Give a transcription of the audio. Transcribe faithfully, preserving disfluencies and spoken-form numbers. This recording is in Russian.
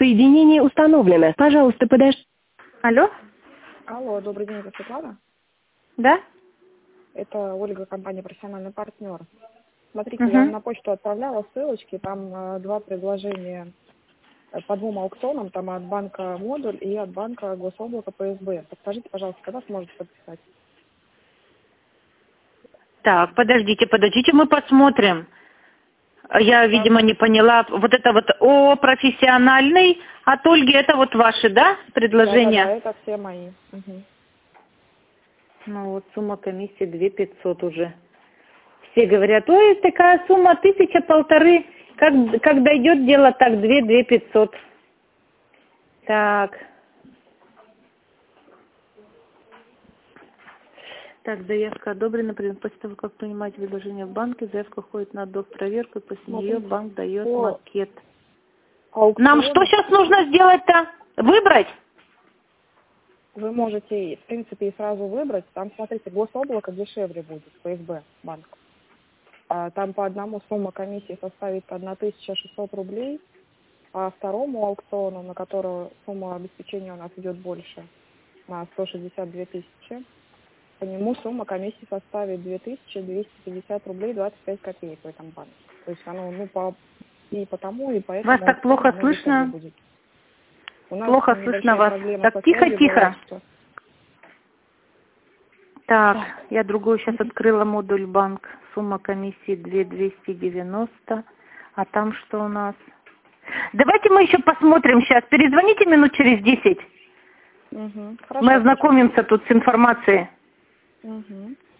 Соединение установлено. Пожалуйста, подождите. Алло? Алло, добрый день, это Светлана. Да? Это Ольга, компания «Профессиональный партнер». Смотрите, Угу. я вам на почту отправляла ссылочки, там э, два предложения э, по двум аукционам, там от банка «Модуль» и от банка «Гособлако» ПСБ. Подскажите, пожалуйста, когда сможете подписать? Так, подождите, подождите, мы посмотрим. Я, видимо, не поняла. Вот это вот о профессиональный от Ольги, это вот ваши, да, предложения? Да, да, да, это все мои. Угу. Ну вот сумма комиссии две тысячи пятьсот уже. Все говорят, ой, такая сумма тысяча, полторы. Как, как дойдет дело, так две, две пятьсот. Так. Так, заявка одобрена. После того, как принимаете предложение в банке, заявка ходит на доп. Проверку, и после Смотрите, нее банк дает по макет. аукциону Нам что сейчас нужно сделать-то? Выбрать? вы можете, в принципе, и сразу выбрать. Там, смотрите, Гособлако дешевле будет, ПСБ банк. А там по одному сумма комиссии составит тысяча шестьсот рублей, а второму аукциону, на которого сумма обеспечения у нас идет больше, на сто шестьдесят две тысячи, по нему сумма комиссии составит две тысячи двести пятьдесят рублей двадцать пять копеек в этом банке. То есть оно, ну, по, и потому, и поэтому... Вас так плохо слышно? Будет. У нас Плохо слышно вас. Так, тихо-тихо. Так, я другой сейчас открыла модуль банк. Сумма комиссии две тысячи двести девяносто. А там что у нас? Давайте мы еще посмотрим сейчас. Перезвоните минут через десять. Угу. Мы ознакомимся тут с информацией. Угу.